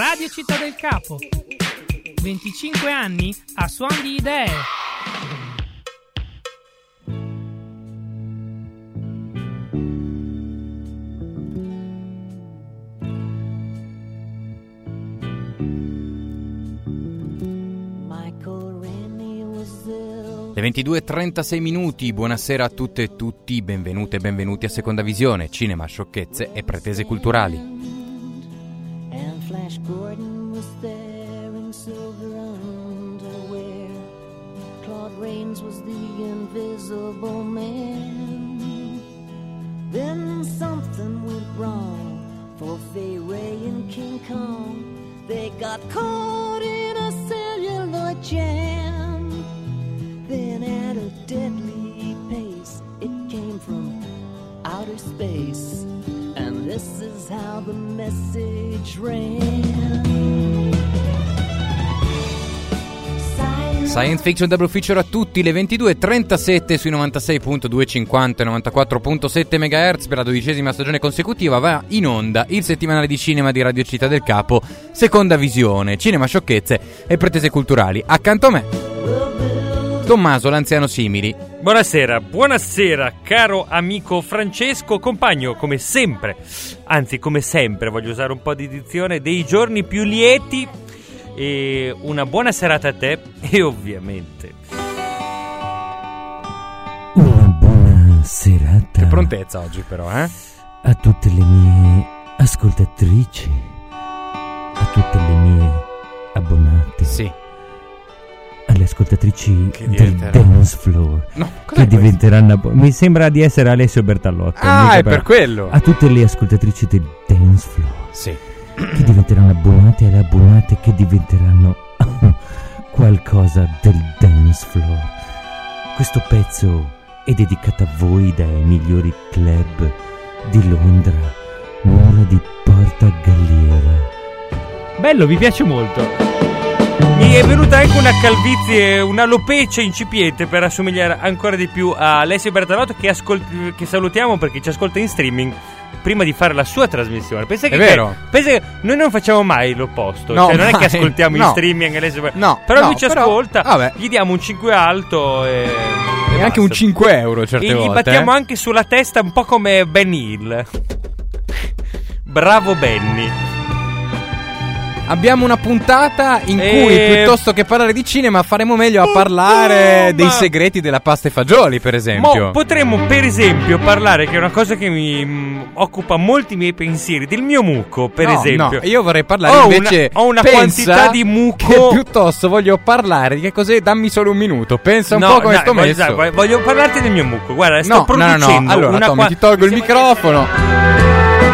Radio Città del Capo. 25 anni a suon di idee. Le 22:36 minuti, buonasera a tutte e tutti, benvenute e benvenuti a Seconda Visione, cinema, sciocchezze e pretese culturali. And Flash Gordon was there in silver underwear. Claude Rains was the invisible man. Then something went wrong for Fay Ray and King Kong. They got caught in a celluloid jam. Then at a deadly pace, it came from outer space, and this is how the message ran. Science Fiction Double Feature a tutti, le 22:37 sui 96.250 e 94.7 MHz per la 12ª stagione consecutiva va in onda il settimanale di cinema di Radio Città del Capo, Seconda Visione, cinema, sciocchezze e pretese culturali. Accanto a me Tommaso, l'anziano Simili. Buonasera, caro amico Francesco, compagno come sempre, anzi come sempre, voglio usare un po' di dizione, dei giorni più lieti, e una buona serata a te e ovviamente una buona serata. Che prontezza oggi però, a tutte le mie ascoltatrici, a tutte le mie abbonate. Sì. Alle ascoltatrici del dance floor, no, che diventeranno mi sembra di essere Alessio Bertallotto. È per quello. A tutte le ascoltatrici del dance floor, sì, che diventeranno abbonate, alle abbonate che diventeranno qualcosa del dance floor. Questo pezzo è dedicato a voi dai migliori club di Londra, Mura di Porta Galliera. Bello, mi piace molto. Mi è venuta anche una calvizie, una alopecia incipiente per assomigliare ancora di più a Alessio Bertallotto, che salutiamo perché ci ascolta in streaming prima di fare la sua trasmissione. Pensa che, vero. Pensa che noi non facciamo mai l'opposto, no, cioè non mai. è che ascoltiamo in streaming Alessio Bertallotto, però lui ci ascolta, vabbè. Gli diamo un 5 alto e anche un 5 euro certe e volte. Gli battiamo anche sulla testa un po' come Benny Hill. Bravo Benny. Abbiamo una puntata in cui piuttosto che parlare di cinema faremo meglio a parlare dei segreti della pasta e fagioli, per esempio. Potremmo per esempio parlare, che è una cosa che mi occupa molti miei pensieri, del mio mucco, per esempio. No, io vorrei parlare invece ho una quantità di mucco che piuttosto voglio parlare di che cos'è. Dammi solo un minuto. Pensa un po' come sto messo. Voglio parlarti del mio mucco. Guarda, sto producendo. No. Allora, Tommy, ti tolgo il microfono.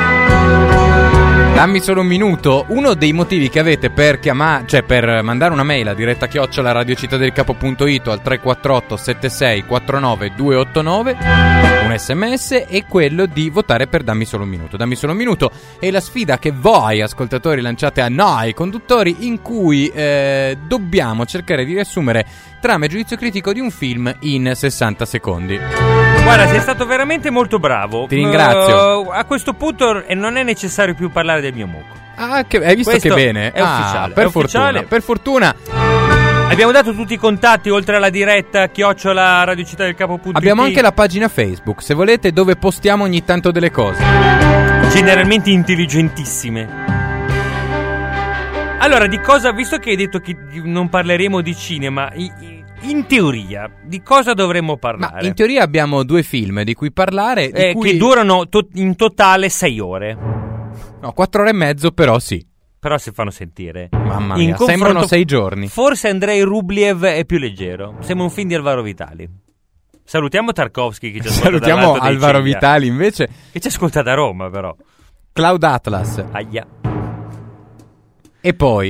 Dammi solo un minuto. Uno dei motivi che avete per per mandare una mail a diretta @radiocittadelcapo.it o al 348 76 49 289, un sms, è quello di votare per Dammi solo un minuto. Dammi solo un minuto è la sfida che voi ascoltatori lanciate a noi conduttori, in cui dobbiamo cercare di riassumere trama e giudizio critico di un film in 60 secondi. Guarda, sei stato veramente molto bravo. Ti ringrazio. A questo punto non è necessario più parlare del mio mucco. Hai visto questo che bene? È ufficiale. Per fortuna. Abbiamo dato tutti i contatti oltre alla diretta @radiocittadelcapo.it. Abbiamo anche la pagina Facebook, se volete, dove postiamo ogni tanto delle cose. Generalmente intelligentissime. Allora, di cosa, visto che hai detto che non parleremo di cinema, in teoria, di cosa dovremmo parlare? Ma in teoria abbiamo 2 film di cui parlare, che durano in totale 6 ore. No, 4 ore e mezzo, però sì. Però si fanno sentire. Mamma mia, sembrano 6 giorni. Forse Andrei Rublev è più leggero. Sembra un film di Alvaro Vitali. Salutiamo Tarkovsky che ci ascolta. Salutiamo Alvaro Vitali invece, che ci ascolta da Roma, però. Cloud Atlas. Aia. E poi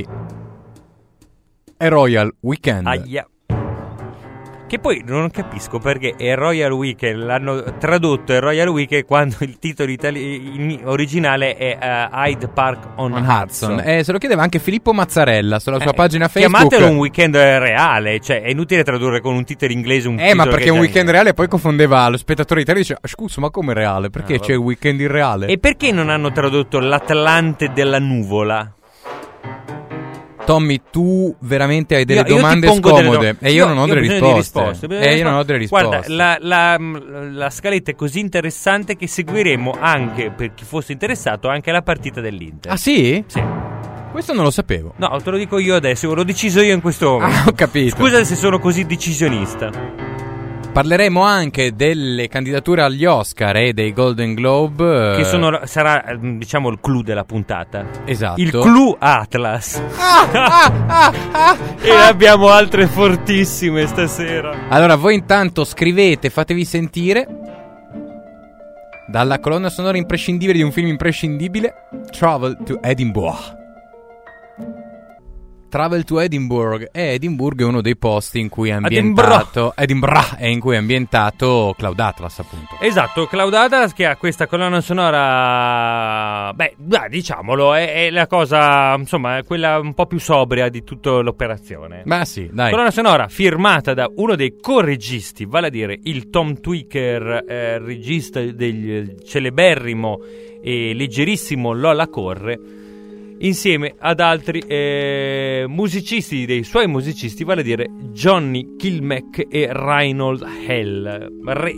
A Royal Weekend. Aia. Che poi non capisco perché è Royal Weekend, l'hanno tradotto è Royal Weekend quando il titolo originale è Hyde Park on Hudson. Se lo chiedeva anche Filippo Mazzarella sulla sua pagina Facebook. Chiamatelo un weekend reale, cioè è inutile tradurre con un titolo inglese un titolo ma perché che un weekend reale poi confondeva lo spettatore italiano e diceva scusa, ma come reale? Perché c'è il weekend irreale? E perché non hanno tradotto l'Atlante della nuvola? Tommy, tu veramente hai delle Io ti domande pongo scomode e io non ho delle bisogno di risposte. Io non ho delle Guarda, risposte. la scaletta è così interessante che seguiremo anche, per chi fosse interessato, anche la partita dell'Inter. Ah sì? Sì. Questo non lo sapevo. No, te lo dico io adesso, l'ho deciso io in questo momento. Ah, ho capito. Scusa se sono così decisionista. Parleremo anche delle candidature agli Oscar e dei Golden Globe. Che sarà, diciamo, il clou della puntata. Esatto. Il clou Atlas. E abbiamo altre fortissime stasera. Allora, voi intanto scrivete, fatevi sentire. Dalla colonna sonora imprescindibile di un film imprescindibile, Travel to Edinburgh. Travel to Edinburgh. E Edimburgo è uno dei posti in cui è ambientato Edinburgh è in cui è ambientato Cloud Atlas, appunto. Esatto, Cloud Atlas, che ha questa colonna sonora, diciamolo, è la cosa, insomma, è quella un po' più sobria di tutta l'operazione. Ma sì, dai. Colonna sonora firmata da uno dei co-registi, vale a dire il Tom Twicker, regista del celeberrimo e leggerissimo Lola Corre, insieme ad altri musicisti, dei suoi musicisti, vale a dire Johnny Kilmeck e Reinhold Hell,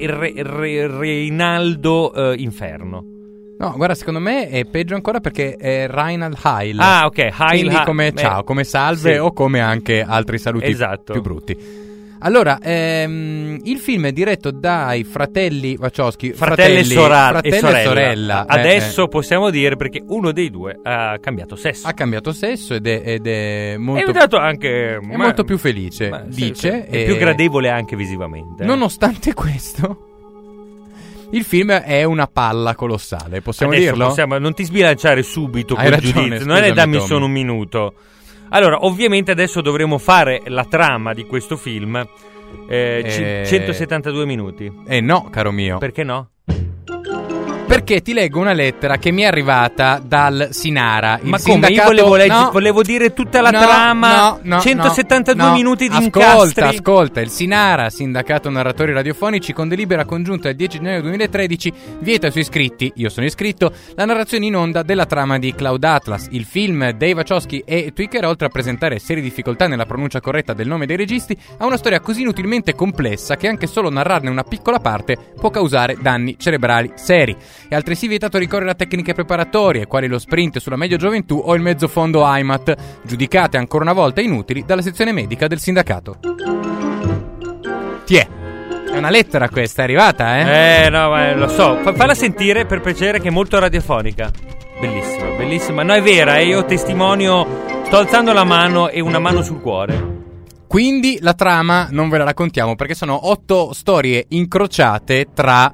Reinaldo Inferno. No, guarda, secondo me è peggio ancora perché è Reinald Heil. Ah, ok, Heil. Quindi come ciao, come salve, sì. O come anche altri saluti Esatto. più brutti. Allora, il film è diretto dai fratelli Wachowski. Fratelli e sorella. sorella. Adesso possiamo dire, perché uno dei due ha cambiato sesso. Ha cambiato sesso ed è molto... È diventato anche... È molto più felice, dice. Sì. È più gradevole anche visivamente. Nonostante questo... Il film è una palla colossale, possiamo Adesso dirlo? non ti sbilanciare subito Hai col ragione, giudizio, non è scusami, dammi Tommy. solo un minuto. Allora, ovviamente adesso dovremo fare la trama di questo film. 172 minuti. No, caro mio. Perché no? Perché ti leggo una lettera che mi è arrivata dal Sinara. Ma come? Io volevo dire tutta la trama. 172 minuti di incastri. Ascolta. Il Sinara, sindacato narratori radiofonici, con delibera congiunta del 10 gennaio 2013, vieta ai suoi iscritti, io sono iscritto, la narrazione in onda della trama di Cloud Atlas. Il film dei Wachowski e Twicker, oltre a presentare serie difficoltà nella pronuncia corretta del nome dei registi, ha una storia così inutilmente complessa che anche solo narrarne una piccola parte può causare danni cerebrali seri. È altresì vietato ricorrere a tecniche preparatorie, quali lo sprint sulla media gioventù o il mezzo fondo IMAT, giudicate ancora una volta inutili dalla sezione medica del sindacato. È una lettera questa, è arrivata, No, lo so. Falla sentire per piacere, che è molto radiofonica. Bellissima, bellissima. No, è vera, io testimonio, sto alzando la mano e una mano sul cuore. Quindi la trama non ve la raccontiamo perché sono 8 storie incrociate tra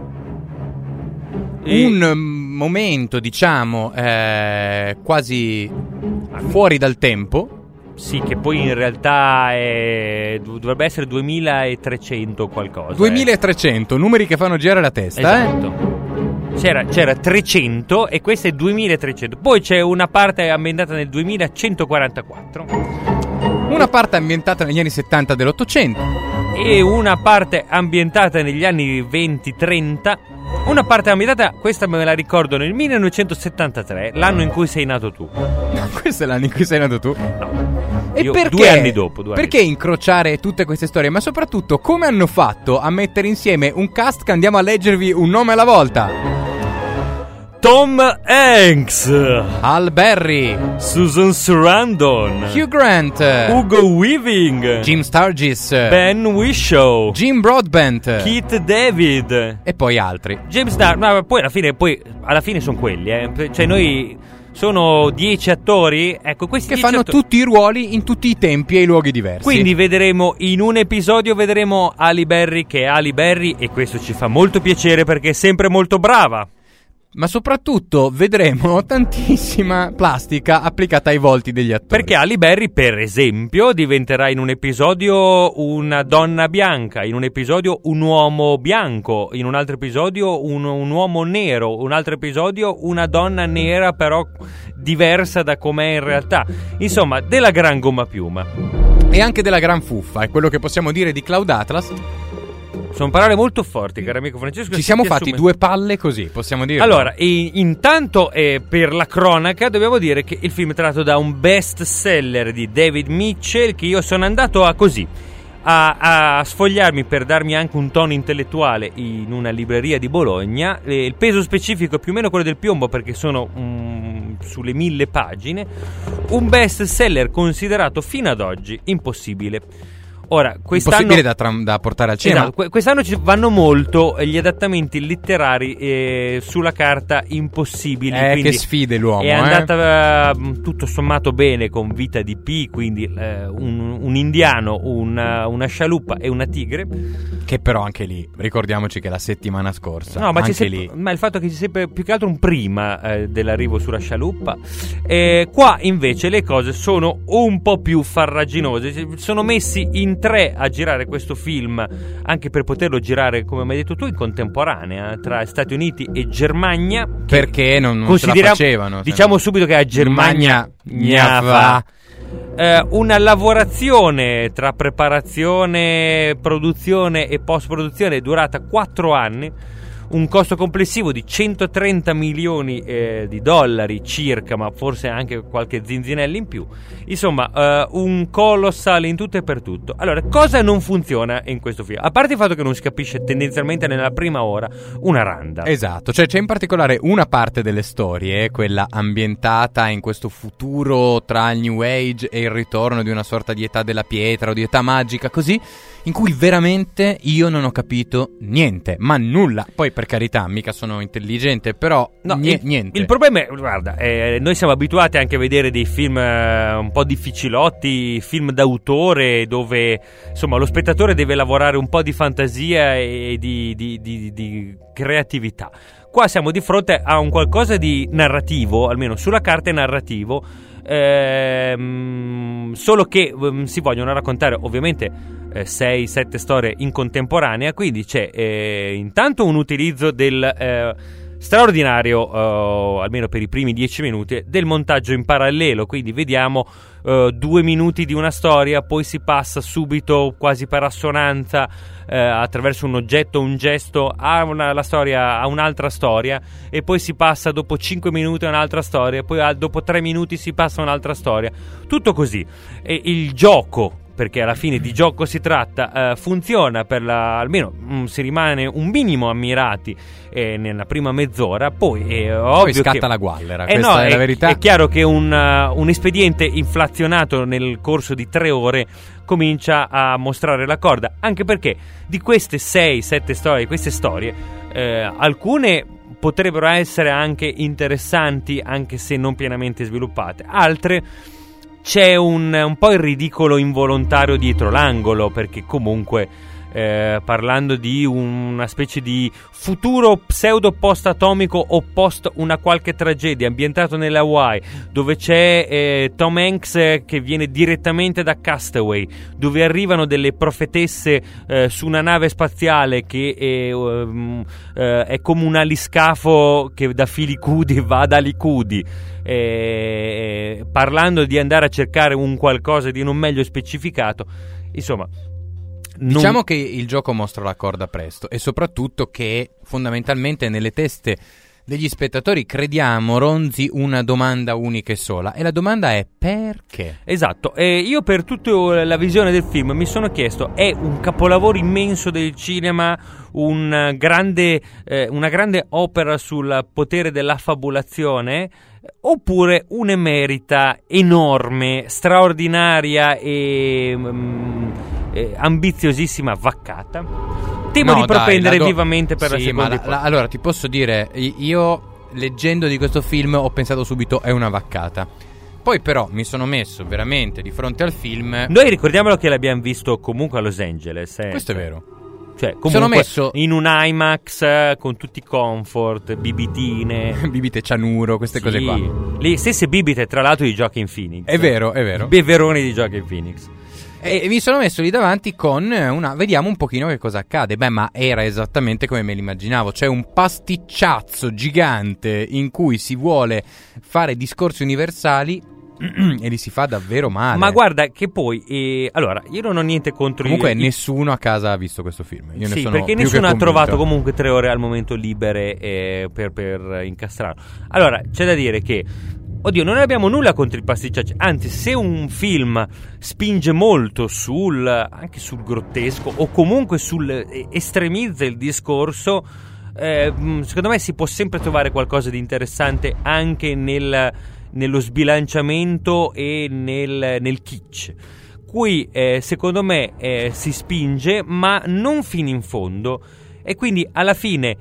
un momento, diciamo, quasi fuori dal tempo. Sì, che poi in realtà dovrebbe essere 2300 qualcosa. 2300, numeri che fanno girare la testa, esatto. C'era 300 e questa è 2300. Poi c'è una parte ambientata nel 2144. Una parte ambientata negli anni 70 dell'Ottocento. E una parte ambientata negli anni 20-30. Una parte ambientata, questa me la ricordo, nel 1973, l'anno in cui sei nato tu. No, questo è l'anno in cui sei nato tu? No. E Io, perché? 2 anni dopo. Perché incrociare tutte queste storie? Ma soprattutto, come hanno fatto a mettere insieme un cast che andiamo a leggervi un nome alla volta? Tom Hanks, Halle Berry, Susan Sarandon, Hugh Grant, Hugo Weaving, Jim Sturgis, Ben Whishaw, Jim Broadbent, Keith David e poi altri. James Dar. Ma poi alla fine sono quelli, Cioè noi sono 10 attori, ecco, questi che fanno tutti i ruoli in tutti i tempi e i luoghi diversi. Quindi vedremo in un episodio Halle Berry, che è Halle Berry, e questo ci fa molto piacere perché è sempre molto brava. Ma soprattutto vedremo tantissima plastica applicata ai volti degli attori. Perché Halle Berry, per esempio, diventerà in un episodio una donna bianca, in un episodio un uomo bianco, in un altro episodio un uomo nero, un altro episodio una donna nera però diversa da com'è in realtà. Insomma, della gran gomma piuma. E anche della gran fuffa, è quello che possiamo dire di Cloud Atlas. Sono parole molto forti, caro amico Francesco. Ci siamo fatti 2 palle così, possiamo dire. Allora, intanto per la cronaca dobbiamo dire che il film è tratto da un best seller di David Mitchell, che io sono andato a sfogliarmi per darmi anche un tono intellettuale in una libreria di Bologna. Il peso specifico è più o meno quello del piombo, perché sono sulle 1000 pagine. Un best seller considerato fino ad oggi impossibile. Ora, quest'anno impossibile da portare al cinema. Esatto, quest'anno ci vanno molto gli adattamenti letterari sulla carta impossibili. Che sfide l'uomo. È andata tutto sommato bene con Vita di P, quindi un indiano, una scialuppa e una tigre. Che però anche lì, ricordiamoci che la settimana scorsa, no, ma anche c'è sempre, lì. ma il fatto che ci sia più che altro un prima dell'arrivo sulla scialuppa. Qua invece le cose sono un po' più farraginose. Sono messi in 3 a girare questo film, anche per poterlo girare, come mi hai detto tu, in contemporanea tra Stati Uniti e Germania, perché non ce la facevano. Diciamo subito che a Germania gnafa. Una lavorazione tra preparazione, produzione e post-produzione è durata 4 anni. Un costo complessivo di 130 milioni di dollari circa, ma forse anche qualche zinzinelli in più. Insomma, un colossale in tutto e per tutto. Allora, cosa non funziona in questo film? A parte il fatto che non si capisce tendenzialmente nella prima ora una randa. Esatto, cioè c'è in particolare una parte delle storie, quella ambientata in questo futuro tra il New Age e il ritorno di una sorta di età della pietra o di età magica, così, in cui veramente io non ho capito niente, ma nulla. Poi per carità, mica sono intelligente, però no, niente. Il problema è, guarda, noi siamo abituati anche a vedere dei film un po' difficilotti, film d'autore, dove insomma lo spettatore deve lavorare un po' di fantasia e di creatività. Qua siamo di fronte a un qualcosa di narrativo, almeno sulla carta è narrativo, solo che si vogliono raccontare ovviamente 6-7 storie in contemporanea, quindi c'è intanto un utilizzo del straordinario, almeno per i primi 10 minuti, del montaggio in parallelo, quindi vediamo 2 minuti di una storia, poi si passa subito quasi per assonanza attraverso un oggetto, un gesto a la storia, a un'altra storia, e poi si passa dopo 5 minuti a un'altra storia, poi dopo 3 minuti si passa a un'altra storia, tutto così. E il gioco, perché alla fine di gioco si tratta, funziona almeno si rimane un minimo ammirati nella prima mezz'ora, poi è ovvio poi scatta che la guallera, questa è la verità. È chiaro che un espediente inflazionato nel corso di 3 ore comincia a mostrare la corda, anche perché di queste 6-7 storie, alcune potrebbero essere anche interessanti, anche se non pienamente sviluppate, altre c'è un po' il ridicolo involontario dietro l'angolo, perché comunque parlando di una specie di futuro pseudo post-atomico o post una qualche tragedia ambientato nelle Hawaii, dove c'è Tom Hanks che viene direttamente da Castaway, dove arrivano delle profetesse su una nave spaziale che è come un aliscafo che da Filicudi va ad Alicudi, parlando di andare a cercare un qualcosa di non meglio specificato, insomma. Diciamo che il gioco mostra la corda presto, e soprattutto che fondamentalmente nelle teste degli spettatori, crediamo, ronzi una domanda unica e sola, e la domanda è: perché? Esatto, io per tutta la visione del film mi sono chiesto: è un capolavoro immenso del cinema, una grande opera sul potere dell'affabulazione, oppure un'emerita enorme, straordinaria e ambiziosissima vaccata? Temo di propendere vivamente per la seconda ipotesi. Allora ti posso dire, io leggendo di questo film ho pensato subito è una vaccata. Poi però mi sono messo veramente di fronte al film. Noi ricordiamolo che l'abbiamo visto comunque a Los Angeles. Questo è vero. Cioè, comunque sono messo in un IMAX con tutti i comfort, bibitine, bibite cianuro, queste cose qua. Le stesse bibite, tra l'altro, di Joaquin Phoenix. È vero, è vero. Beveroni di Joaquin Phoenix. E mi sono messo lì davanti con vediamo un pochino che cosa accade. Beh, ma era esattamente come me l'immaginavo. C'è un pasticciazzo gigante in cui si vuole fare discorsi universali e li si fa davvero male. Ma guarda che poi allora io non ho niente contro comunque nessuno a casa ha visto questo film. Io ne sì, sono perché più nessuno che ha trovato convinto. comunque 3 ore al momento libere per incastrarlo. Allora c'è da dire che oddio, non abbiamo nulla contro il pasticciaccio, anzi, se un film spinge molto anche sul grottesco o comunque estremizza il discorso, secondo me si può sempre trovare qualcosa di interessante anche nello sbilanciamento e nel kitsch. Qui secondo me si spinge, ma non fino in fondo, e quindi alla fine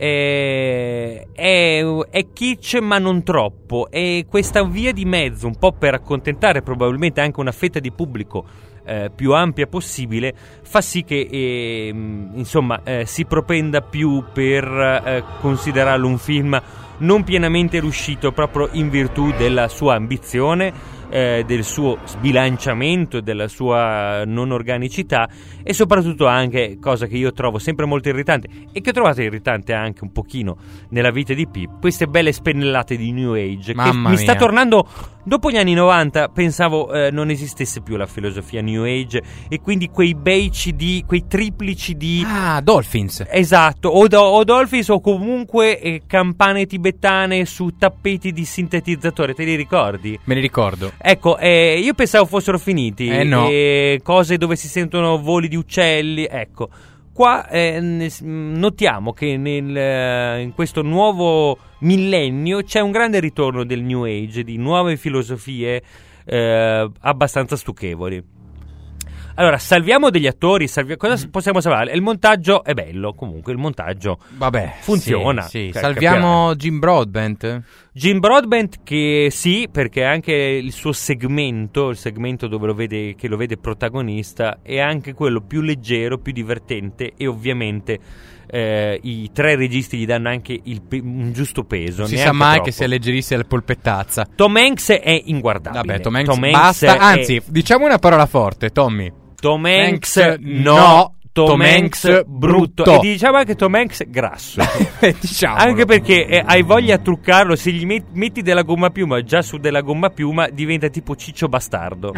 è kitsch ma non troppo, e questa via di mezzo, un po' per accontentare probabilmente anche una fetta di pubblico più ampia possibile, fa sì che si propenda più per considerarlo un film non pienamente riuscito, proprio in virtù della sua ambizione, del suo sbilanciamento, della sua non organicità, e soprattutto anche, cosa che io trovo sempre molto irritante e che ho trovato irritante anche un pochino nella vita di Pip, queste belle spennellate di New Age. Mamma che mi mia. sta tornando dopo gli anni 90. Pensavo non esistesse più la filosofia New Age, e quindi quei bei CD, quei tripli CD, Dolphins. esatto, o Dolphins, o comunque campane tibetane su tappeti di sintetizzatore, te li ricordi? Me ne ricordo. Ecco, io pensavo fossero finiti, no. cose dove si sentono voli di uccelli, ecco. Qua notiamo che in questo nuovo millennio c'è un grande ritorno del New Age, di nuove filosofie abbastanza stucchevoli. Allora, salviamo degli attori, cosa possiamo salvare? Il montaggio è bello, comunque il montaggio funziona. Sì. Cioè, Salviamo Jim Broadbent. Jim Broadbent, che sì, perché anche il suo segmento, dove che lo vede protagonista, è anche quello più leggero, più divertente, e ovviamente i 3 registi gli danno anche un giusto peso. Non si neanche sa mai troppo. che sia leggerissima la polpettazza. Tom Hanks è inguardabile. Vabbè, Tom Hanks basta. Anzi, diciamo una parola forte, Tommy. Tom Hanks no. Tom Hanks brutto. E diciamo anche Tom Hanks grasso. Diciamolo. Anche perché hai voglia a truccarlo. Se gli metti della gomma piuma, già su della gomma piuma diventa tipo Ciccio Bastardo.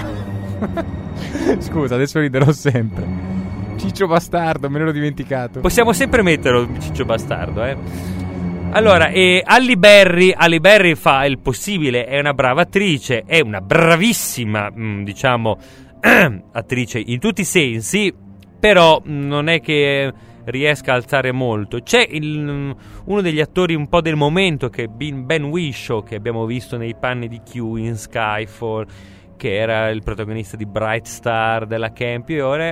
Scusa, adesso riderò sempre. Ciccio Bastardo, me l'ero dimenticato. Possiamo sempre metterlo Ciccio Bastardo, Allora, Halle Berry fa il possibile, è una brava attrice, è una bravissima, attrice in tutti i sensi, però non è che riesca a alzare molto. C'è uno degli attori un po' del momento, che è Ben Whishaw, che abbiamo visto nei panni di Q in Skyfall, che era il protagonista di Bright Star della Campione,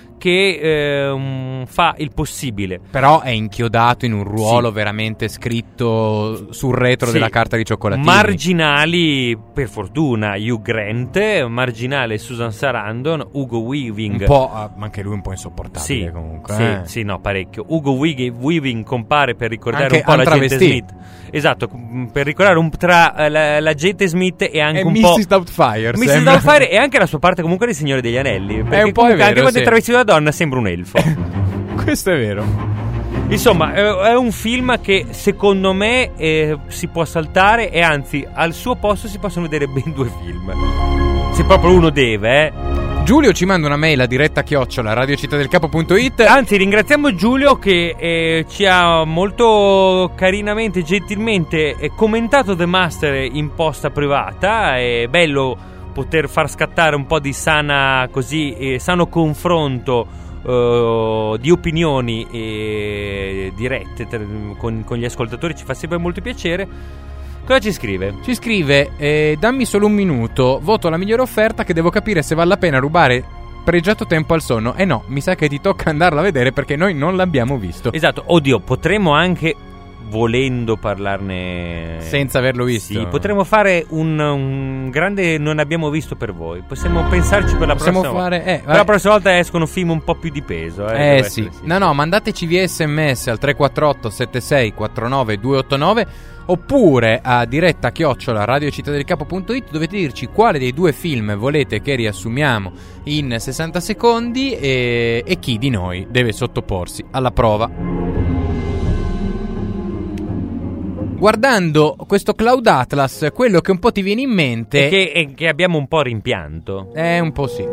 che fa il possibile. Però è inchiodato in un ruolo veramente scritto sul retro della carta di cioccolatini. Marginali, per fortuna, Hugh Grant, marginale Susan Sarandon, Hugo Weaving. Un po', ma anche lui un po' insopportabile comunque. Sì, no, parecchio. Hugo Weaving compare per ricordare anche un po' l'agente travestì. Smith. Esatto, per ricordare tra l'agente Smith e anche e un Mrs. po' Doubtfire. Mrs. Doubtfire, e anche la sua parte comunque del Signore degli Anelli. Perché un po' è vero, anche quando sì. è travestito da donna sembra un elfo. Questo è vero. Insomma, è un film che secondo me si può saltare, e anzi al suo posto si possono vedere ben 2 film. Se proprio uno deve, Giulio ci manda una mail a diretta@radiocittadelcapo.it. Anzi, ringraziamo Giulio che ci ha molto carinamente, gentilmente commentato The Master in posta privata. È bello poter far scattare un po' di sano confronto di opinioni dirette con gli ascoltatori. Ci fa sempre molto piacere. Cosa ci scrive? Ci scrive: dammi solo un minuto, voto la migliore offerta, che devo capire se vale la pena rubare pregiato tempo al sonno. No, mi sa che ti tocca andarla a vedere, perché noi non l'abbiamo visto. Esatto, oddio, potremmo anche, volendo, parlarne senza averlo visto. Sì, potremmo fare un grande non abbiamo visto per voi. Possiamo pensarci per la prossima volta. Per la prossima volta escono film un po' più di peso. Sì. No, mandateci via SMS al 348 76 49 289, oppure a diretta@radiocittadelcapo.it. Dovete dirci quale dei 2 film volete che riassumiamo in 60 secondi e chi di noi deve sottoporsi alla prova. guardando questo Cloud Atlas, quello che un po' ti viene in mente e che abbiamo un po' rimpianto. Un po' sì.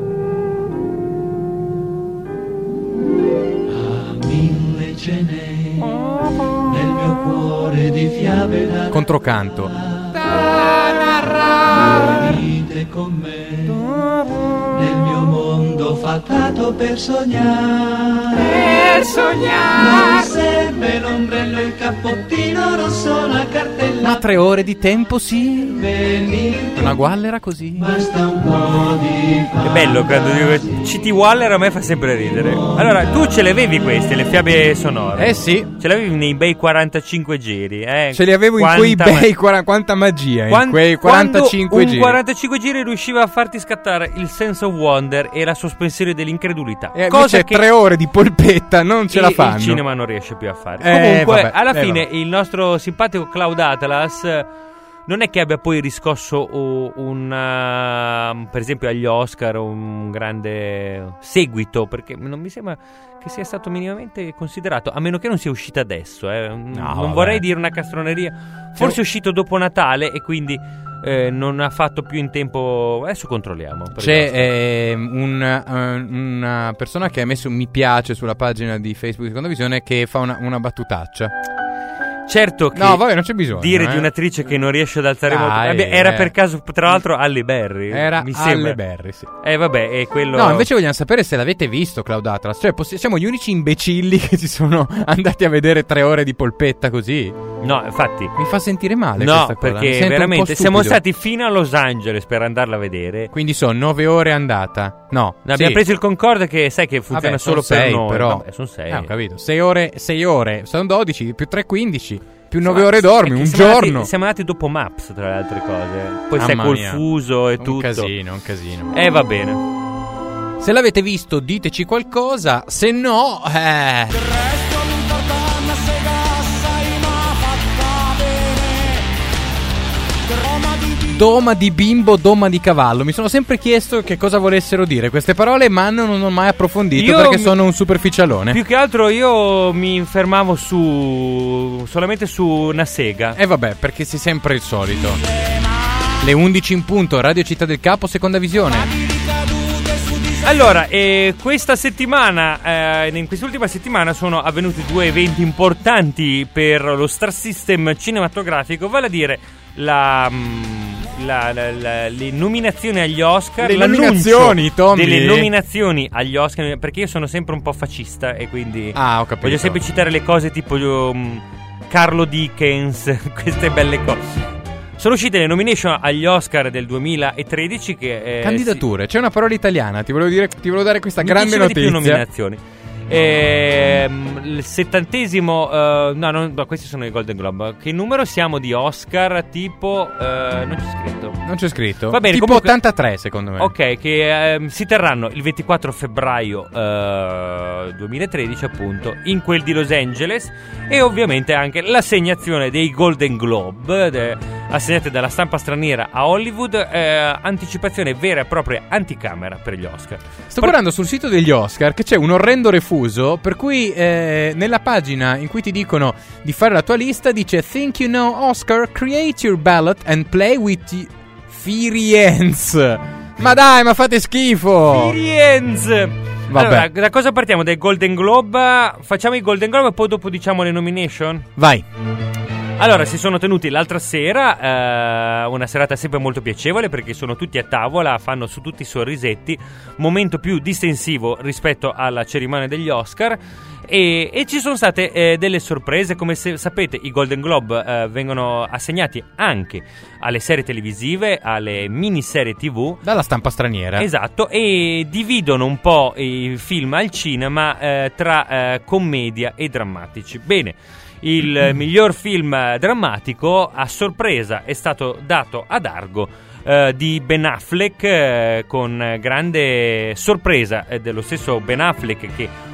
Mille cene nel mio cuore di fiabe da Controcanto. venite con me nel mio mondo fatato per sognare. Non serve l'ombrello e il cappottino rosso, la cartella. Ma 3 ore di tempo sì. Venite, Una guallera così. basta un po' di È bello quando dico C.T. Waller, a me fa sempre ridere. Allora, tu ce le avevi queste, le fiabe sonore? Sì. Ce le avevi nei bei 45 giri, Ce li avevo in quei bei quanta magia in quei 45 giri. Un 45 giri riusciva a farti scattare il sense of wonder e la sospensione dell'incredulità. Cosa che 3 ore di polpetta non ce la fanno. Il cinema non riesce più a fare. Comunque, vabbè, alla fine, il nostro simpatico Cloud Atlas non è che abbia poi riscosso per esempio agli Oscar un grande seguito, perché non mi sembra che sia stato minimamente considerato, a meno che non sia uscito adesso. Non vorrei dire una castroneria. Forse è uscito dopo Natale e quindi non ha fatto più in tempo. Adesso controlliamo. C'è una persona che ha messo un mi piace sulla pagina di Facebook di Seconda Visione che fa una battutaccia. Certo che no, vabbè, non c'è bisogno dire di un'attrice che non riesce ad alzare molto. Era per caso, tra l'altro, Halle Berry. Era Halle Berry, sì. Vabbè, è quello. No, invece vogliamo sapere se l'avete visto Cloud Atlas. Cioè, siamo gli unici imbecilli che si sono andati a vedere 3 ore di polpetta così. No, infatti. Mi fa sentire male no, questa cosa. Perché veramente siamo stati fino a Los Angeles per andarla a vedere. Quindi sono 9 ore andata. No, abbiamo preso il Concorde, che sai che funziona solo per 6, noi. Però. Vabbè, sono 6. Ho capito. 6 ore. Sono 12 più 3, 15. Più 9 ore dormi, un giorno. Siamo andati dopo Maps, tra le altre cose. Poi sai Mamma col mia. fuso e tutto. Un casino. Va bene. Se l'avete visto, diteci qualcosa. Se no, Doma di bimbo, doma di cavallo. Mi sono sempre chiesto che cosa volessero dire queste parole, ma non ho mai approfondito perché sono un superficialone. Più che altro io mi fermavo solamente su una sega. Vabbè, perché sei sempre il solito. Le 11 in punto, Radio Città del Capo, Seconda Visione. Allora, questa settimana, in quest'ultima settimana sono avvenuti 2 eventi importanti per lo Star System cinematografico, vale a dire le nominazioni agli Oscar. Le nominazioni, Tommy. Delle nominazioni agli Oscar, perché io sono sempre un po' fascista e quindi ho capito. Voglio sempre citare le cose tipo Carlo Dickens, queste belle cose. Sono uscite le nomination agli Oscar del 2013 che candidature, c'è una parola italiana, ti volevo dare questa grande notizia. Di più nominazioni. Il 70esimo no, questi sono i Golden Globe. Che numero siamo di Oscar? Tipo non c'è scritto. Va bene, tipo comunque, 83 secondo me. Ok, che si terranno il 24 febbraio 2013 appunto in quel di Los Angeles. E ovviamente anche l'assegnazione dei Golden Globe assegnate dalla stampa straniera a Hollywood, anticipazione vera e propria anticamera per gli Oscar. Sto guardando sul sito degli Oscar che c'è un orrendo refuso, per cui nella pagina in cui ti dicono di fare la tua lista dice "Think you know Oscar? Create your ballot and play with Firienz". Ma dai, ma fate schifo! Firienz! Vabbè. Allora, da cosa partiamo? Dai Golden Globe? Facciamo i Golden Globe e poi dopo diciamo le nomination? Vai. Allora, si sono tenuti l'altra sera, una serata sempre molto piacevole perché sono tutti a tavola, fanno su tutti i sorrisetti, momento più distensivo rispetto alla cerimonia degli Oscar e ci sono state delle sorprese. Come sapete, i Golden Globe vengono assegnati anche alle serie televisive, alle miniserie TV dalla stampa straniera. Esatto, e dividono un po' i film al cinema tra commedia e drammatici. Bene, il miglior film drammatico a sorpresa è stato dato ad Argo di Ben Affleck, con grande sorpresa dello stesso Ben Affleck, che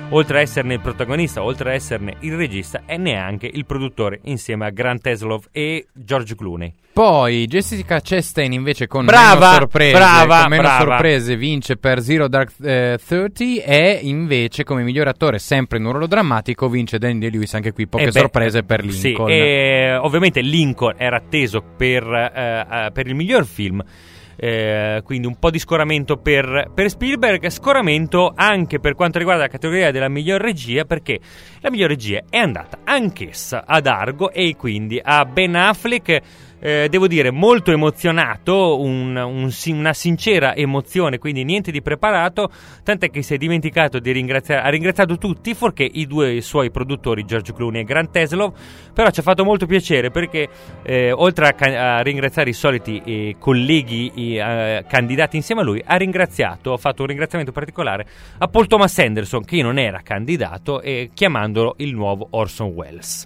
oltre a esserne il protagonista, oltre a esserne il regista, è neanche il produttore insieme a Grant Heslov e George Clooney. Poi Jessica Chastain invece con Brava, meno brava. sorprese vince per Zero Dark 30 e invece come miglior attore sempre in un ruolo drammatico vince Daniel Day-Lewis, anche qui poche sorprese per Lincoln. Sì, e ovviamente Lincoln era atteso per il miglior film. Quindi un po' di scoramento per Spielberg, scoramento anche per quanto riguarda la categoria della miglior regia, perché la miglior regia è andata anch'essa ad Argo e quindi a Ben Affleck. Devo dire molto emozionato, una sincera emozione, quindi niente di preparato, tant'è che si è dimenticato di ringraziare, ha ringraziato tutti fuorché i due suoi produttori George Clooney e Grant Heslov. Però ci ha fatto molto piacere perché oltre a ringraziare i soliti colleghi candidati insieme a lui, ha fatto un ringraziamento particolare a Paul Thomas Anderson, che non era candidato, chiamandolo il nuovo Orson Welles.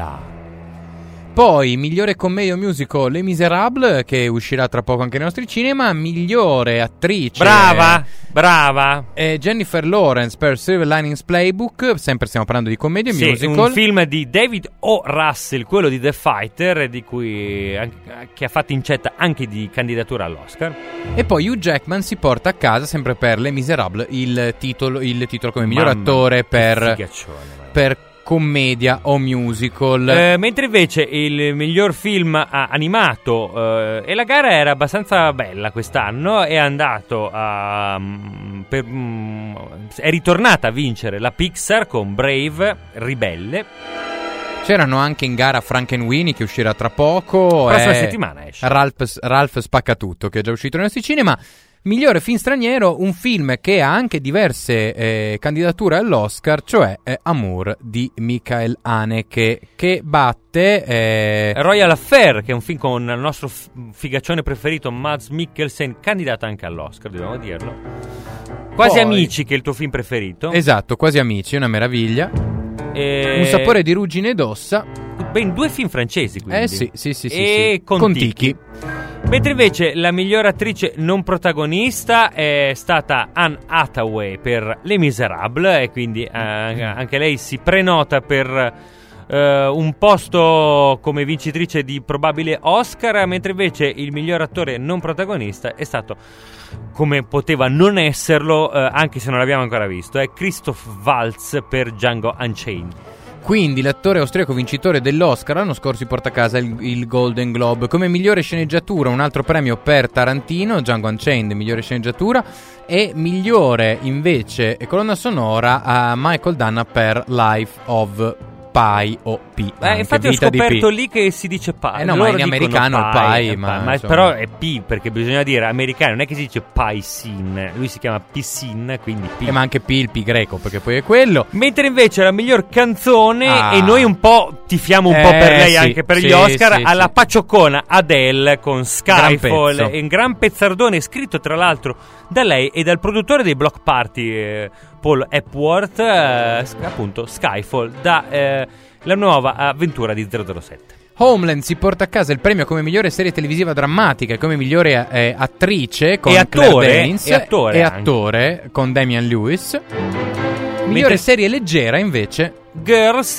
Poi migliore commedia o musical Les Miserables, che uscirà tra poco anche nei nostri cinema. Migliore attrice Brava Jennifer Lawrence per Silver Linings Playbook, sempre stiamo parlando di commedia e sì, musical. un film di David O. Russell, quello di The Fighter, di cui che ha fatto incetta anche di candidatura all'Oscar. E poi Hugh Jackman si porta a casa sempre per Les Miserables il titolo come miglior attore per commedia o musical. Mentre invece il miglior film animato, e la gara era abbastanza bella quest'anno, è andato è ritornata a vincere la Pixar con Brave, Ribelle. C'erano anche in gara Frankenweenie, che uscirà tra poco. Prossima settimana esce. Ralph Spaccatutto, che è già uscito nei nostri cinema. Migliore film straniero, un film che ha anche diverse candidature all'Oscar, cioè Amour di Michael Haneke, che batte Royal Affair, che è un film con il nostro figaccione preferito Mads Mikkelsen, candidato anche all'Oscar, dobbiamo dirlo. Quasi Poi, Amici, che è il tuo film preferito. Esatto, Quasi Amici, una meraviglia. Un sapore di ruggine ed ossa. Ben, due film francesi, quindi. Sì. E Kon-Tiki. Mentre invece la miglior attrice non protagonista è stata Anne Hathaway per Les Miserables, e quindi anche lei si prenota per un posto come vincitrice di probabile Oscar, mentre invece il miglior attore non protagonista è stato, come poteva non esserlo, anche se non l'abbiamo ancora visto, è Christoph Waltz per Django Unchained. Quindi l'attore austriaco vincitore dell'Oscar l'anno scorso si porta a casa il Golden Globe. Come migliore sceneggiatura un altro premio per Tarantino, Django Unchained, migliore sceneggiatura, e migliore invece colonna sonora a Michael Dana per Life of Pi o P. Infatti ho scoperto lì che si dice Pi. No, ma in americano è Pi, ma però è P, perché bisogna dire americano, non è che si dice Paisin, lui si chiama Pissin, quindi P. Ma anche P, il P greco, perché poi è quello. Mentre invece la miglior canzone, e noi un po' tifiamo un po' per lei, anche per gli Oscar, alla paccioccona Adele con Skyfall, un gran pezzardone scritto tra l'altro da lei e dal produttore dei Block Party, Paul Epworth, appunto Skyfall, la nuova avventura di 007. Homeland si porta a casa il premio come migliore serie televisiva drammatica e come migliore attrice con Claire Danes, e attore con Damian Lewis. Migliore serie leggera invece Girls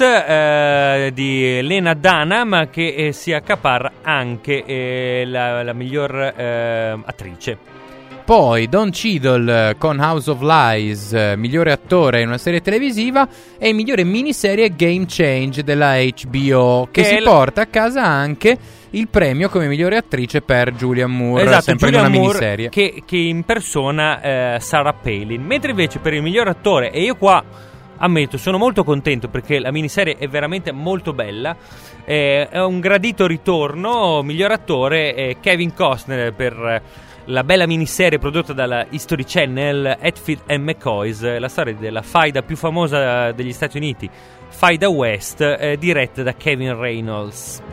di Lena Dunham, che si accaparra anche la miglior attrice. Poi Don Cheadle con House of Lies, migliore attore in una serie televisiva, e migliore miniserie Game Change della HBO, che si porta a casa anche il premio come migliore attrice per Julianne Moore, esatto, sempre Julianne in una Moore, miniserie che in persona Sarah Palin. Mentre invece per il miglior attore, e io qua ammetto sono molto contento perché la miniserie è veramente molto bella, è un gradito ritorno, miglior attore Kevin Costner per la bella miniserie prodotta dalla History Channel, Hatfield and McCoys, la storia della faida più famosa degli Stati Uniti, Faida West, diretta da Kevin Reynolds.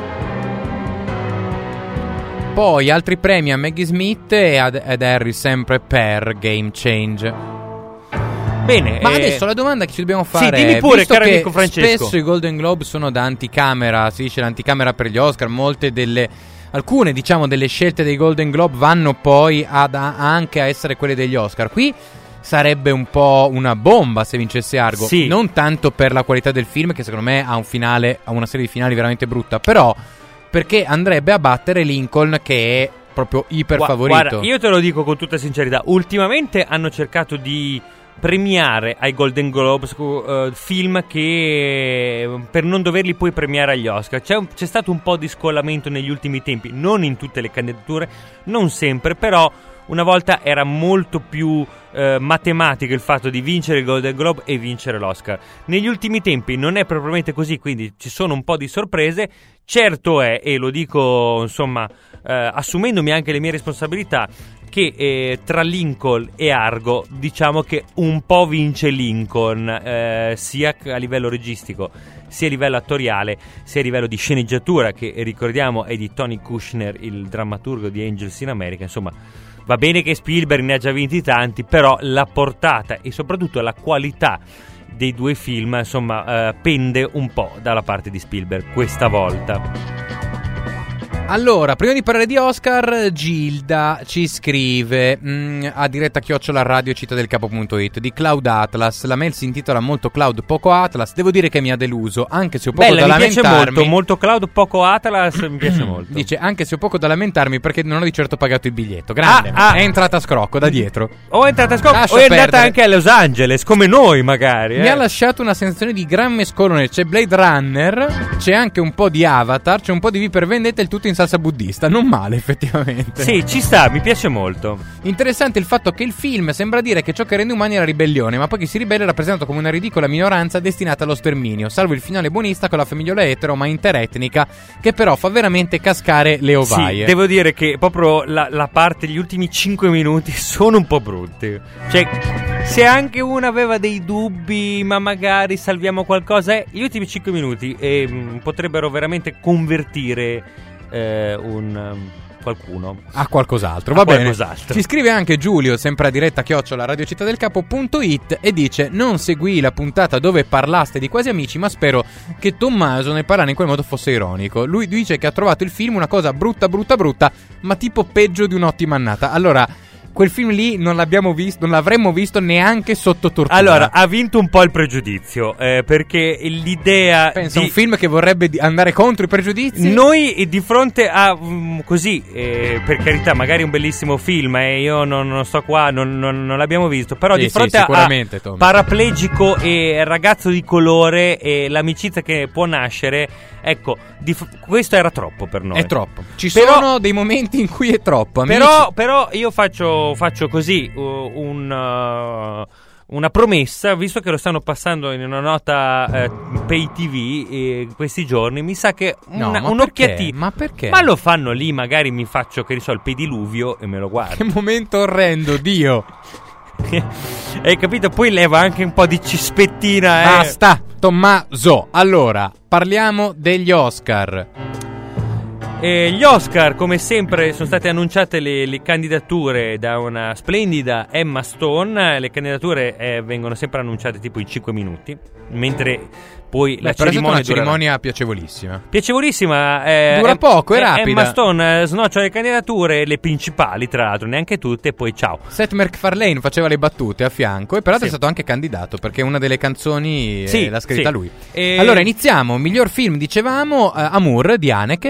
Poi altri premi a Maggie Smith e ad Harry sempre per Game Change. Bene, ma adesso la domanda che ci dobbiamo fare è, dimmi pure, visto caro che amico Francesco, spesso i Golden Globe sono da anticamera, si dice l'anticamera per gli Oscar, alcune diciamo delle scelte dei Golden Globe vanno poi anche a essere quelle degli Oscar. Qui sarebbe un po' una bomba se vincesse Argo. Sì. Non tanto per la qualità del film, che secondo me ha una serie di finali veramente brutta, però perché andrebbe a battere Lincoln, che è proprio iper favorito. Guarda, io te lo dico con tutta sincerità, ultimamente hanno cercato di premiare ai Golden Globes film che per non doverli poi premiare agli Oscar. C'è stato un po' di scollamento negli ultimi tempi, non in tutte le candidature, non sempre, però una volta era molto più matematico il fatto di vincere il Golden Globe e vincere l'Oscar. Negli ultimi tempi non è propriamente così, quindi ci sono un po' di sorprese. Certo è, e lo dico insomma assumendomi anche le mie responsabilità, che tra Lincoln e Argo diciamo che un po' vince Lincoln, sia a livello registico, sia a livello attoriale, sia a livello di sceneggiatura, che ricordiamo è di Tony Kushner, il drammaturgo di Angels in America. Insomma, va bene che Spielberg ne ha già vinti tanti, però la portata e soprattutto la qualità dei due film, insomma, pende un po' dalla parte di Spielberg questa volta. Allora, prima di parlare di Oscar, Gilda ci scrive a diretta @radiocittadelcapo.it di Cloud Atlas. La mail si intitola molto Cloud, poco Atlas. Devo dire che mi ha deluso, anche se ho poco da lamentarmi. Mi piace molto Cloud, poco Atlas, mi piace molto. Dice, anche se ho poco da lamentarmi perché non ho di certo pagato il biglietto. Grande, è entrata a scrocco da dietro. O è entrata a scrocco, o è andata anche a Los Angeles, come noi magari. Mi ha lasciato una sensazione di gran mescolone. C'è Blade Runner, c'è anche un po' di Avatar, c'è un po' di V per Vendetta, il tutto in salsa buddista. Non male, effettivamente. Sì, ci sta, mi piace molto. Interessante il fatto che il film sembra dire che ciò che rende umani è la ribellione, ma poi chi si ribella è rappresentato come una ridicola minoranza destinata allo sterminio, salvo il finale buonista con la famigliola etero ma interetnica, che però fa veramente cascare le ovaie. Sì, devo dire che proprio la parte, gli ultimi 5 minuti sono un po' brutti. Cioè, se anche uno aveva dei dubbi, ma magari salviamo qualcosa, gli ultimi 5 minuti potrebbero veramente convertire qualcuno a qualcos'altro. Va bene. Qualcos'altro. Ci scrive anche Giulio, sempre a diretta @radiocittadelcapo.it, e dice: non seguì la puntata dove parlaste di Quasi Amici, ma spero che Tommaso nel parlare in quel modo fosse ironico. Lui dice che ha trovato il film una cosa brutta, ma tipo peggio di un'ottima annata. Allora, quel film lì non l'abbiamo visto, non l'avremmo visto neanche sotto tortura. Allora, ha vinto un po' il pregiudizio, perché l'idea pensa, un film che vorrebbe andare contro i pregiudizi. Noi di fronte a così, per carità, magari un bellissimo film, io non sto qua, non l'abbiamo visto, però sì, di fronte a paraplegico e ragazzo di colore e l'amicizia che può nascere, ecco, questo era troppo per noi. È troppo. Sono dei momenti in cui è troppo, amici. Però io faccio così una promessa, visto che lo stanno passando in una nota pay TV questi giorni, mi sa che un'occhiatina. Ma perché? Ma lo fanno lì, magari mi faccio, che ne so, il pediluvio e me lo guardo. Che momento orrendo, Dio. Hai capito? Poi leva anche un po' di cispettina. Basta, Tommaso. Allora, parliamo degli Oscar. Gli Oscar, come sempre, sono state annunciate le candidature da una splendida Emma Stone. Le candidature vengono sempre annunciate tipo in 5 minuti, mentre poi la cerimonia è una cerimonia piacevolissima. Dura poco, è rapida. Emma Stone snoccia le candidature, le principali tra l'altro, neanche tutte, e poi ciao. Seth MacFarlane faceva le battute a fianco, e peraltro è stato anche candidato, perché una delle canzoni l'ha scritta lui. Allora iniziamo. Miglior film, dicevamo, Amour di Haneke,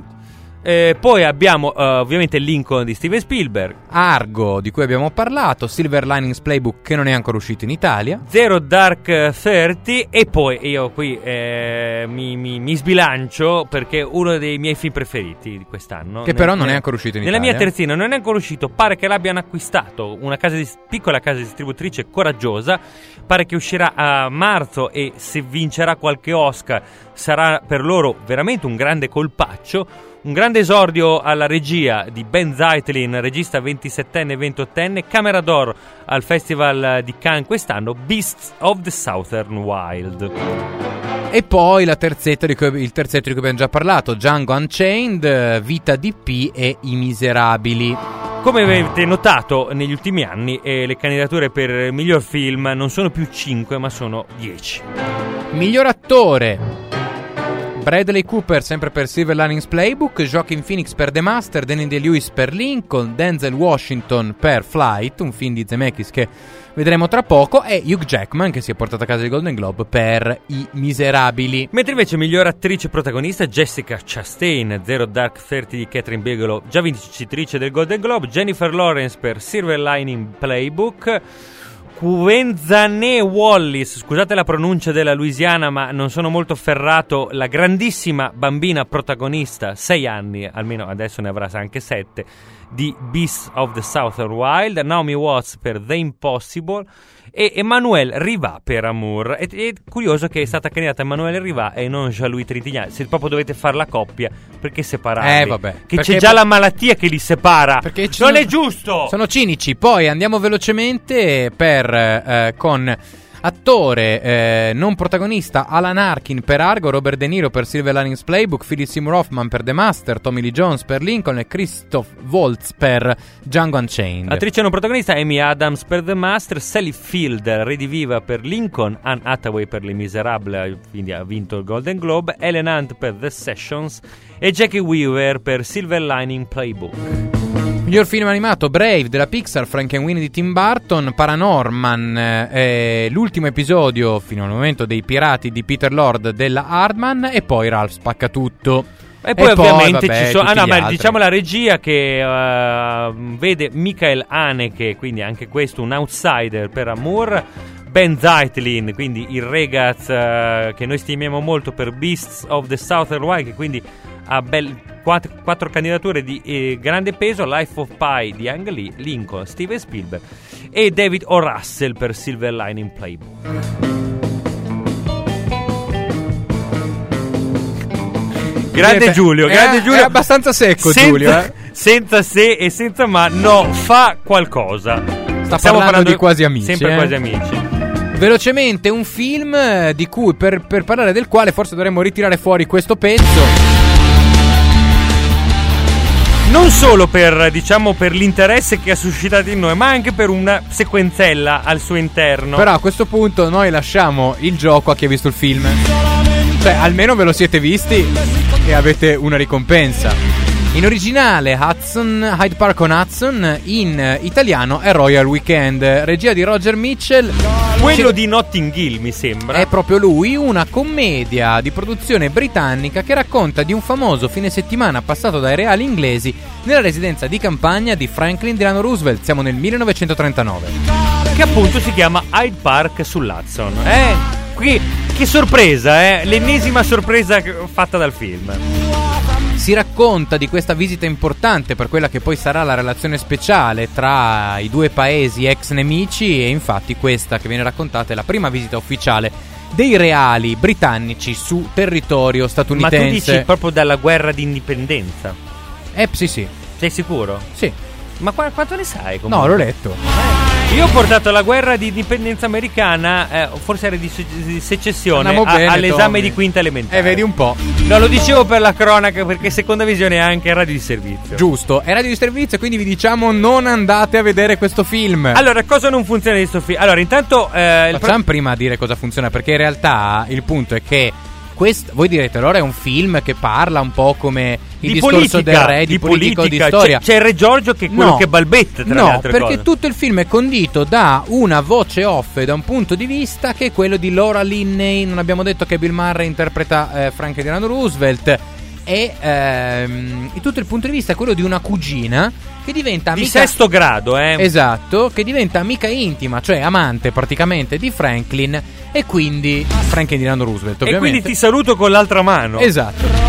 poi abbiamo ovviamente Lincoln di Steven Spielberg, Argo, di cui abbiamo parlato, Silver Linings Playbook, che non è ancora uscito in Italia, Zero Dark 30, e poi io qui mi sbilancio perché uno dei miei film preferiti di quest'anno, che però non è ancora uscito in Italia. Nella mia terzina non è ancora uscito, pare che l'abbiano acquistato una piccola casa distributrice coraggiosa, pare che uscirà a marzo, e se vincerà qualche Oscar sarà per loro veramente un grande colpaccio. Un grande esordio alla regia di Ben Zeitlin, regista 27enne e 28enne, Camera d'Oro al Festival di Cannes quest'anno, Beasts of the Southern Wild. E poi il terzetto di cui abbiamo già parlato, Django Unchained, Vita di P e I Miserabili. Come avete notato negli ultimi anni, le candidature per miglior film non sono più 5 ma sono 10. Miglior attore, Bradley Cooper sempre per Silver Linings Playbook, Joaquin Phoenix per The Master, Daniel Day-Lewis per Lincoln, Denzel Washington per Flight, un film di Zemeckis che vedremo tra poco, e Hugh Jackman che si è portato a casa il Golden Globe per I Miserabili. Mentre invece miglior attrice protagonista Jessica Chastain, Zero Dark Thirty di Catherine Bigelow, già vincitrice del Golden Globe, Jennifer Lawrence per Silver Lining Playbook, Quenzane Wallis, scusate la pronuncia della Louisiana ma non sono molto ferrato, la grandissima bambina protagonista, 6 anni, almeno adesso ne avrà anche 7, di Beasts of the Southern Wild, Naomi Watts per The Impossible e Emmanuelle Riva per Amour. È curioso che è stata candidata Emmanuelle Riva e non Jean-Louis Trintignant, se proprio dovete fare la coppia, perché separarli? Vabbè. Che Perché c'è già la malattia che li separa, perché non è giusto! Sono cinici. Poi andiamo velocemente con attore non protagonista Alan Arkin per Argo, Robert De Niro per Silver Linings Playbook, Philip Seymour Hoffman per The Master, Tommy Lee Jones per Lincoln e Christoph Waltz per Django Unchained. Attrice non protagonista Amy Adams per The Master, Sally Field rediviva per Lincoln, Anne Hathaway per Les Miserables, quindi ha vinto il Golden Globe, Ellen Hunt per The Sessions e Jackie Weaver per Silver Lining Playbook. Miglior film animato Brave della Pixar, Frankenweenie di Tim Burton, Paranorman, l'ultimo episodio fino al momento dei Pirati di Peter Lord della Hardman e poi Ralph Spaccatutto. E poi ovviamente vabbè, ci sono ma diciamo la regia che vede Michael Haneke, quindi anche questo un outsider per Amour, Ben Zeitlin, quindi il ragazzo che noi stimiamo molto per Beasts of the Southern Wild, che quindi ha 4 candidature di grande peso, Life of Pi di Ang Lee, Lincoln, Steven Spielberg e David O. Russell per Silver Lining Playbook. Grande Giulio, grande Giulio. È abbastanza secco senza, Giulio. Senza se e senza ma, no, fa qualcosa. Stiamo parlando di Quasi Amici. Sempre Quasi Amici. Velocemente un film di cui per parlare del quale forse dovremmo ritirare fuori questo pezzo. Non solo per, diciamo, per l'interesse che ha suscitato in noi, ma anche per una sequenzella al suo interno. Però a questo punto noi lasciamo il gioco a chi ha visto il film. Cioè, almeno ve lo siete visti e avete una ricompensa. In originale Hyde Park on Hudson, in italiano è Royal Weekend, regia di Roger Mitchell. Quello di Notting Hill, mi sembra. È proprio lui, una commedia di produzione britannica che racconta di un famoso fine settimana passato dai reali inglesi nella residenza di campagna di Franklin Delano Roosevelt. Siamo nel 1939. Che appunto si chiama Hyde Park sull'Hudson. Qui, che sorpresa, l'ennesima sorpresa fatta dal film. Si racconta di questa visita importante per quella che poi sarà la relazione speciale tra i due paesi ex nemici, e infatti questa che viene raccontata è la prima visita ufficiale dei reali britannici su territorio statunitense. Ma tu dici proprio dalla guerra d'indipendenza? Sì. Sei sicuro? Sì. Ma quanto ne sai comunque? No, l'ho letto. Io ho portato la guerra di indipendenza americana, forse era di secessione, bene, all'esame Tommy. di quinta elementare. Vedi un po'. No, lo dicevo per la cronaca, perché seconda visione è anche radio di servizio. Giusto, è radio di servizio, quindi vi diciamo non andate a vedere questo film. Allora, cosa non funziona di questo film? Allora, intanto facciamo prima a dire cosa funziona, perché in realtà il punto è che voi direte, allora è un film che parla un po' come il discorso politica, del re, di politica o di storia. C'è il Re Giorgio che è quello che balbetta tra le altre cose. No, perché tutto il film è condito da una voce off e da un punto di vista che è quello di Laura Linney. Non abbiamo detto che Bill Murray interpreta Franklin Delano Roosevelt, e tutto il punto di vista è quello di una cugina che diventa amica di sesto grado, esatto, che diventa amica intima, cioè amante praticamente di Franklin, e quindi Franklin Delano Roosevelt, ovviamente. E quindi ti saluto con l'altra mano. Esatto.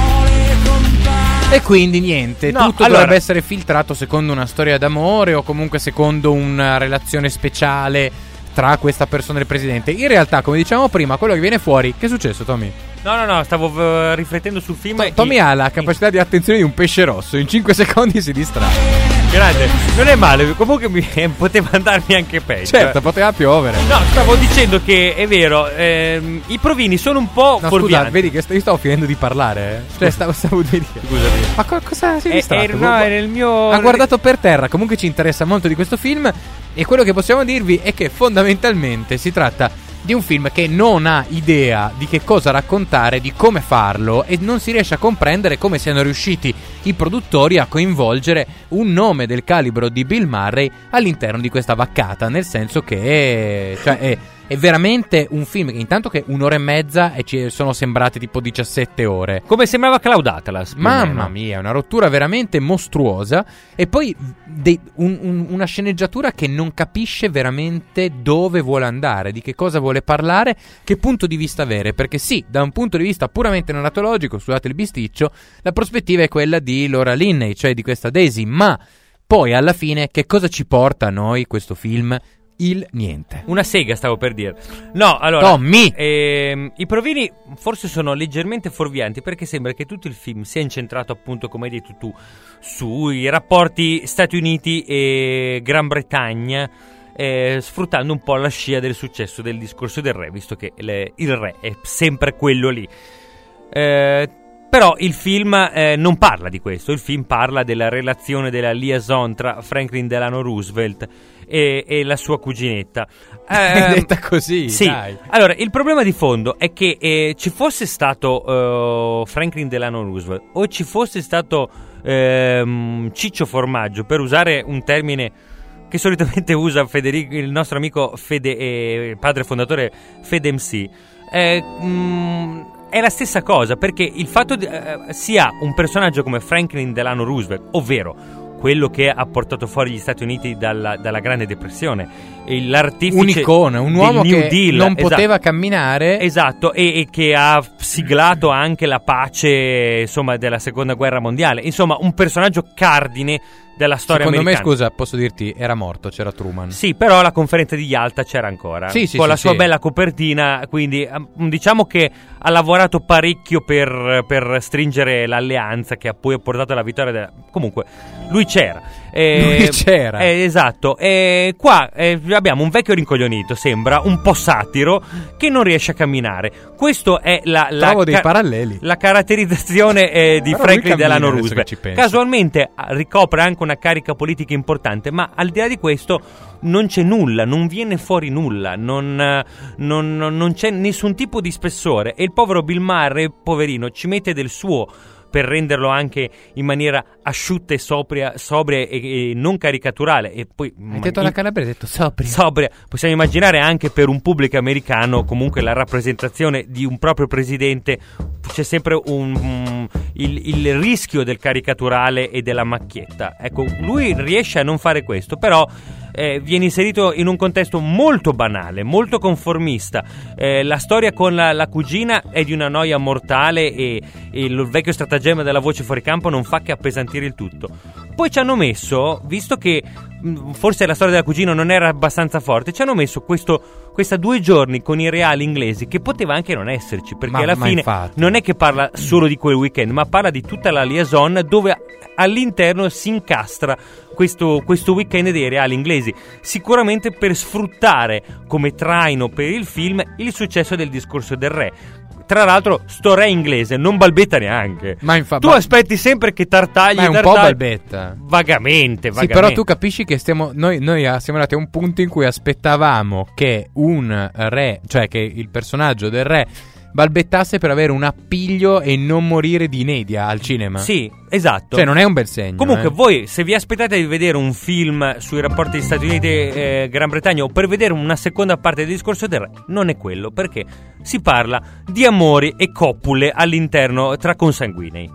E quindi niente, tutto dovrebbe essere filtrato secondo una storia d'amore o comunque secondo una relazione speciale tra questa persona e il presidente. In realtà, come dicevamo prima, quello che viene fuori... Che è successo, Tommy? No, stavo riflettendo sul film. Tommy ha la capacità di attenzione di un pesce rosso. In 5 secondi si distrae. Grande, non è male. Comunque poteva andarmi anche peggio. Certo, poteva piovere. No, stavo dicendo che è vero, i provini sono un po' fuorvianti. Scusa, vedi che io stavo finendo di parlare. Cioè, stavo di dire. Scusami. Ma cosa si è distratto? No, è nel mio... Ha guardato per terra. Comunque ci interessa molto di questo film. E quello che possiamo dirvi è che fondamentalmente si tratta di un film che non ha idea di che cosa raccontare, di come farlo, e non si riesce a comprendere come siano riusciti i produttori a coinvolgere un nome del calibro di Bill Murray all'interno di questa vaccata, nel senso che è veramente un film che intanto che 1 ora e mezza e ci sono sembrate tipo 17 ore. Come sembrava Cloud Atlas. Mamma mia, una rottura veramente mostruosa. E poi una sceneggiatura che non capisce veramente dove vuole andare, di che cosa vuole parlare, che punto di vista avere. Perché sì, da un punto di vista puramente narratologico, scusate il bisticcio, la prospettiva è quella di Laura Linney, cioè di questa Daisy. Ma poi alla fine che cosa ci porta a noi questo film? Il niente. Una sega, stavo per dire. No, allora Tommy! I provini forse sono leggermente fuorvianti, perché sembra che tutto il film sia incentrato, appunto, come hai detto tu, sui rapporti Stati Uniti e Gran Bretagna, sfruttando un po' la scia del successo del discorso del re, visto che il re è sempre quello lì. Però il film non parla di questo. Il film parla della relazione, della liaison tra Franklin Delano Roosevelt e la sua cuginetta. Detta così, sì. Dai. Allora, il problema di fondo è che ci fosse stato Franklin Delano Roosevelt, o ci fosse stato Ciccio Formaggio, per usare un termine che solitamente usa Federico, il nostro amico padre fondatore Fede MC, è la stessa cosa, perché il fatto sia un personaggio come Franklin Delano Roosevelt, ovvero quello che ha portato fuori gli Stati Uniti dalla Grande Depressione, l'artefice, un'icona, un uomo del New che Deal, non poteva camminare, esatto, e che ha siglato anche la pace, insomma, della Seconda Guerra Mondiale, insomma un personaggio cardine della storia secondo americana. me, scusa, posso dirti, era morto, c'era Truman. Sì, però la conferenza di Yalta c'era ancora, con la sua bella copertina, quindi diciamo che ha lavorato parecchio per stringere l'alleanza che ha poi portato alla vittoria comunque lui c'era. Lui c'era. Esatto. Qua abbiamo un vecchio rincoglionito, sembra un po' satiro, che non riesce a camminare. Questo è trovo dei paralleli. La caratterizzazione di Franklin Delano Roosevelt. Casualmente ricopre anche una carica politica importante, ma al di là di questo non c'è nulla, non viene fuori nulla, non c'è nessun tipo di spessore, e il povero Bill Murray, poverino, ci mette del suo per renderlo anche in maniera asciutta e sobria e non caricaturale. E poi hai detto alla calabrese, hai detto sobria. Possiamo immaginare anche per un pubblico americano, comunque la rappresentazione di un proprio presidente, c'è sempre il rischio del caricaturale e della macchietta. Ecco, lui riesce a non fare questo, però viene inserito in un contesto molto banale, molto conformista. La storia con la cugina è di una noia mortale, e il vecchio stratagemma della voce fuori campo non fa che appesantire il tutto. Poi ci hanno messo, visto che forse la storia della cugina non era abbastanza forte, ci hanno messo questa 2 giorni con i reali inglesi, che poteva anche non esserci, perché alla fine infatti non è che parla solo di quel weekend, ma parla di tutta la liaison, dove all'interno si incastra questo weekend dei reali inglesi, sicuramente per sfruttare come traino per il film il successo del discorso del re. Tra l'altro, sto re inglese non balbetta neanche. Tu aspetti sempre che tartagli. Ma è un po' balbetta. Vagamente. Sì, però tu capisci che noi siamo andati a un punto in cui aspettavamo che un re, cioè che il personaggio del re, balbettasse per avere un appiglio e non morire di inedia al cinema. Sì, esatto. Cioè non è un bel segno. Comunque voi, se vi aspettate di vedere un film sui rapporti degli Stati Uniti e Gran Bretagna, o per vedere una seconda parte del discorso del re, non è quello, perché si parla di amori e coppule all'interno tra consanguinei.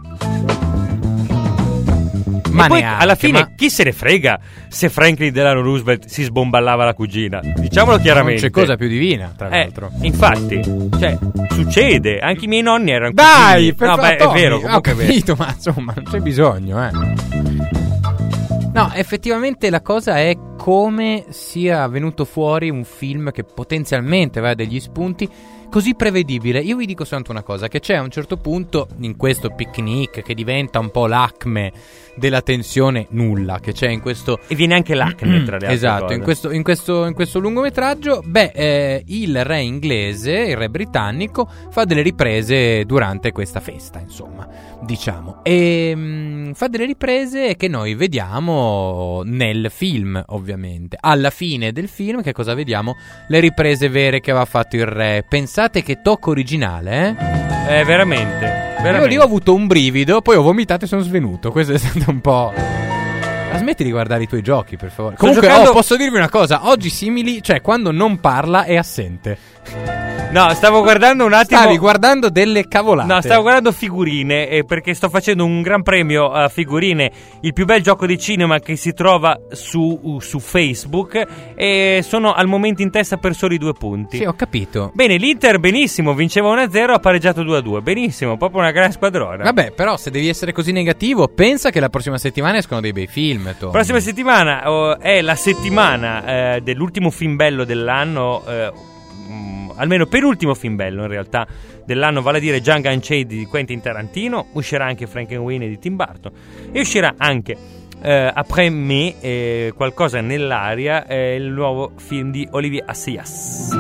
Ma e poi neanche, alla fine chi se ne frega se Franklin Delano Roosevelt si sbomballava la cugina, diciamolo chiaramente. Non c'è cosa più divina, tra l'altro. Infatti, cioè, succede. Anche i miei nonni erano dai, cugini. No, beh, è vero, comunque ho capito, ma insomma non c'è bisogno, No, effettivamente la cosa è come sia venuto fuori un film che potenzialmente aveva degli spunti così prevedibile. Io vi dico soltanto una cosa, che c'è a un certo punto in questo picnic che diventa un po' l'acme della tensione nulla che c'è in questo, e viene anche l'acne tra le altre esatto cose. in questo lungometraggio. Il re inglese, il re britannico, fa delle riprese durante questa festa, insomma, diciamo. E fa delle riprese che noi vediamo nel film, ovviamente. Alla fine del film, che cosa vediamo? Le riprese vere che aveva fatto il re. Pensate che tocco originale, Veramente. Io lì ho avuto un brivido, poi ho vomitato e sono svenuto. Questo è stato un po'... Ma smetti di guardare i tuoi giochi, per favore. Comunque, giocando... posso dirvi una cosa. Oggi simili, cioè quando non parla è assente. No, stavo guardando un attimo. Stavi guardando delle cavolate. No, stavo guardando figurine, perché sto facendo un gran premio a figurine, il più bel gioco di cinema che si trova su Facebook, e sono al momento in testa per soli 2 punti. Sì, ho capito. Bene, l'Inter benissimo, vinceva 1-0, ha pareggiato 2-2. Benissimo, proprio una gran squadrona. Vabbè, però se devi essere così negativo, pensa che la prossima settimana escono dei bei film, Tom. Prossima settimana è la settimana dell'ultimo film bello dell'anno, almeno penultimo film bello in realtà dell'anno, vale a dire Django Unchained di Quentin Tarantino. Uscirà anche Frankenweenie di Tim Burton e uscirà anche Après Me, qualcosa nell'aria, il nuovo film di Olivier Assayas.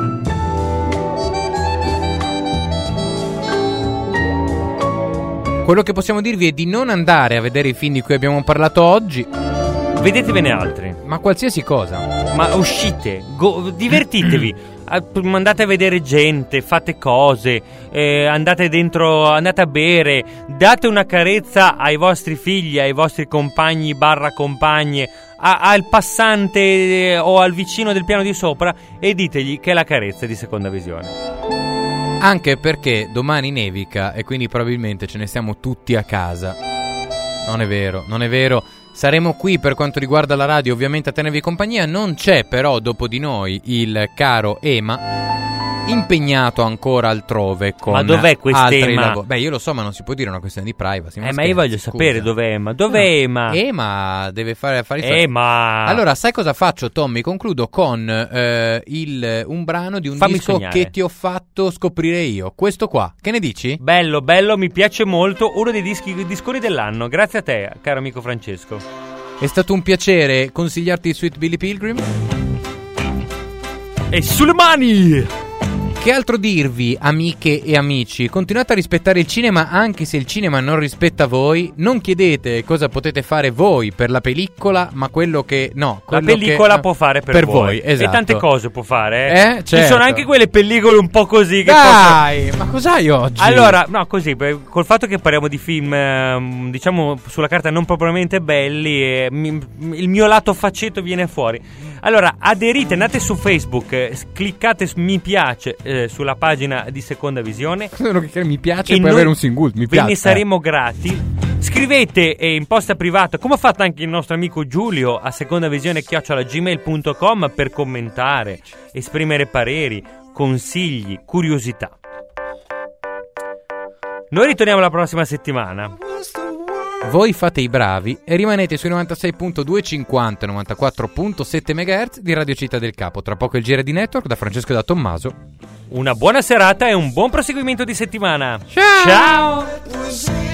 Quello che possiamo dirvi è di non andare a vedere i film di cui abbiamo parlato oggi. Vedetevene altri. Ma qualsiasi cosa. Ma uscite, divertitevi. Andate a vedere gente, fate cose, andate dentro, andate a bere, date una carezza ai vostri figli, ai vostri compagni / compagne, al passante o al vicino del piano di sopra, e ditegli che è la carezza di Seconda Visione. Anche perché domani nevica e quindi probabilmente ce ne stiamo tutti a casa. Non è vero, non è vero. Saremo qui per quanto riguarda la radio, ovviamente a tenervi compagnia. Non c'è però dopo di noi il caro Ema, impegnato ancora altrove con ma dov'è altri Ema? lavori. Beh, io lo so, ma non si può dire, una questione di privacy. Ma io voglio sapere dov'è Ema. Dov'è Ema? Ema deve fare affari suoi. Ema. Allora, sai cosa faccio, Tommy? Concludo con un brano di un disco sognare. che ti ho fatto scoprire io. Questo qua, che ne dici? Bello, mi piace molto. Uno dei disconi dell'anno. Grazie a te, caro amico Francesco. È stato un piacere consigliarti Sweet Billy Pilgrim. E sulle mani! Che altro dirvi, amiche e amici? Continuate a rispettare il cinema anche se il cinema non rispetta voi. Non chiedete cosa potete fare voi per la pellicola, ma quello che... No, quello la pellicola che, può fare per voi. Esatto. E tante cose può fare, Certo. Ci sono anche quelle pellicole un po' così che Dai, ma cos'hai oggi? Allora, no, così, col fatto che parliamo di film, diciamo, sulla carta non propriamente belli, il mio lato faceto viene fuori. Allora, aderite, andate su Facebook, cliccate su mi piace sulla pagina di Seconda Visione. Mi piace per avere un single, mi piace. Ve ne saremo grati. Scrivete in posta privata, come ha fatto anche il nostro amico Giulio, a secondavisione@gmail.com per commentare, esprimere pareri, consigli, curiosità. Noi ritorniamo la prossima settimana. Voi fate i bravi e rimanete sui 96.250 94.7 MHz di Radio Città del Capo. Tra poco il GR di Network da Francesco e da Tommaso. Una buona serata e un buon proseguimento di settimana. Ciao! Ciao!